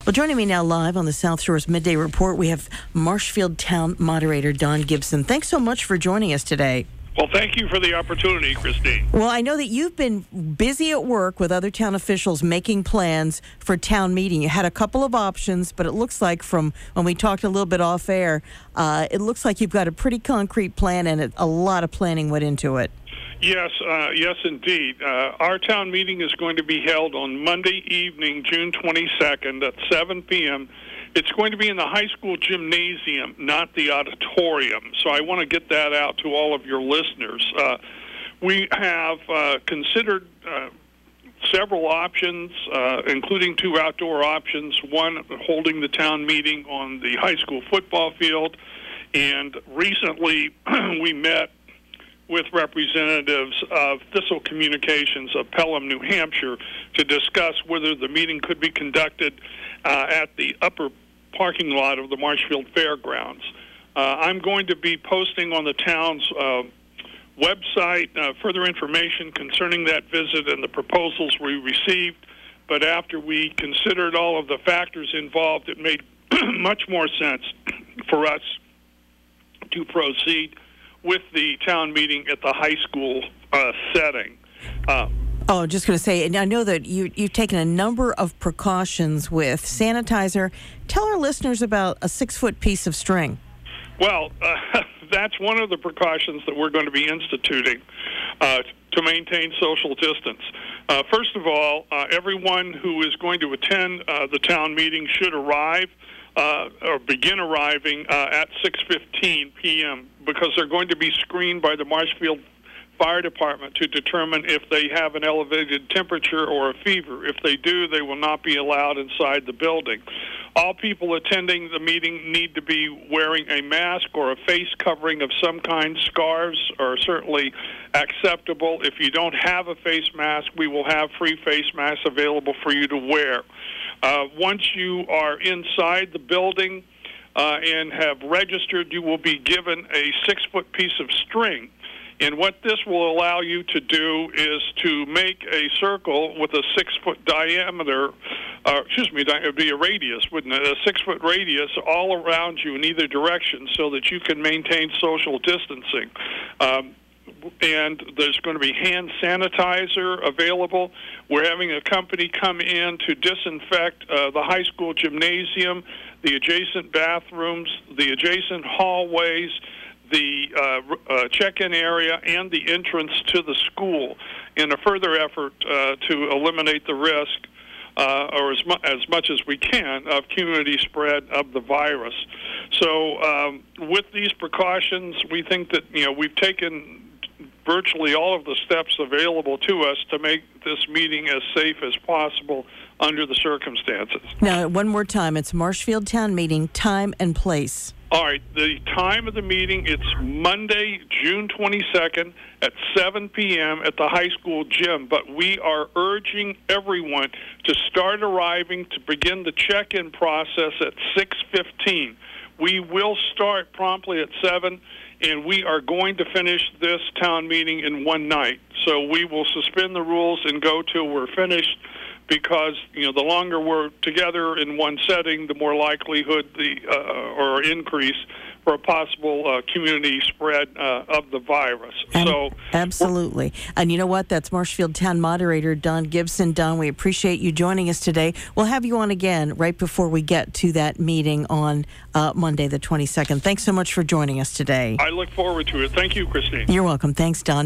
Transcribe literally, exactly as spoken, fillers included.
Well, joining me now live on the South Shores Midday Report, we have Marshfield Town Moderator Don Gibson. Thanks so much for joining us today. Well, thank you for the opportunity, Christine. Well, I know that you've been busy at work with other town officials making plans for town meeting. You had a couple of options, but it looks like from when we talked a little bit off air, uh, it looks like you've got a pretty concrete plan, and it, a lot of planning went into it. Yes, uh, yes, indeed. Uh, our town meeting is going to be held on Monday evening, June twenty-second at seven p.m. It's going to be in the high school gymnasium, not the auditorium. So I want to get that out to all of your listeners. Uh, we have uh, considered uh, several options, uh, including two outdoor options, one holding the town meeting on the high school football field. And recently we met with representatives of Thistle Communications of Pelham, New Hampshire, to discuss whether the meeting could be conducted uh, at the upper parking lot of the Marshfield Fairgrounds. Uh, I'm going to be posting on the town's uh, website uh, further information concerning that visit and the proposals we received, but after we considered all of the factors involved, it made much more sense for us to proceed with the town meeting at the high school uh, setting. Uh, oh, just going to say, and I know that you, you've taken a number of precautions with sanitizer. Tell our listeners about a six-foot piece of string. Well, uh, that's one of the precautions that we're going to be instituting uh, to maintain social distance. Uh, first of all, uh, everyone who is going to attend uh, the town meeting should arrive Uh, or begin arriving uh, at six fifteen p.m. because they're going to be screened by the Marshfield Fire Department to determine if they have an elevated temperature or a fever. If they do, they will not be allowed inside the building. All people attending the meeting need to be wearing a mask or a face covering of some kind. Scarves are certainly acceptable. If you don't have a face mask, we will have free face masks available for you to wear. Uh, once you are inside the building uh, and have registered, you will be given a six-foot piece of string. And what this will allow you to do is to make a circle with a six-foot diameter, uh, excuse me, it would be a radius, wouldn't it? A six-foot radius all around you in either direction so that you can maintain social distancing. Um, and there's going to be hand sanitizer available. We're having a company come in to disinfect uh, the high school gymnasium, the adjacent bathrooms, the adjacent hallways, the uh, uh, check-in area, and the entrance to the school in a further effort uh, to eliminate the risk, uh, or as, mu- as much as we can, of community spread of the virus. So um, with these precautions, we think that, you know, we've taken virtually all of the steps available to us to make this meeting as safe as possible under the circumstances. Now, one more time, it's Marshfield Town Meeting, time and place. All right, the time of the meeting, it's Monday, June twenty-second at seven p.m. at the high school gym, but we are urging everyone to start arriving to begin the check-in process at six fifteen. We will start promptly at seven, and we are going to finish this town meeting in one night. So we will suspend the rules and go till we're finished, because, you know, the longer we're together in one setting, the more likelihood the uh, or increase for a possible uh, community spread uh, of the virus. And so absolutely. And you know what? That's Marshfield Town Moderator Don Gibson. Don, we appreciate you joining us today. We'll have you on again right before we get to that meeting on uh, Monday the twenty-second. Thanks so much for joining us today. I look forward to it. Thank you, Christine. You're welcome. Thanks, Don.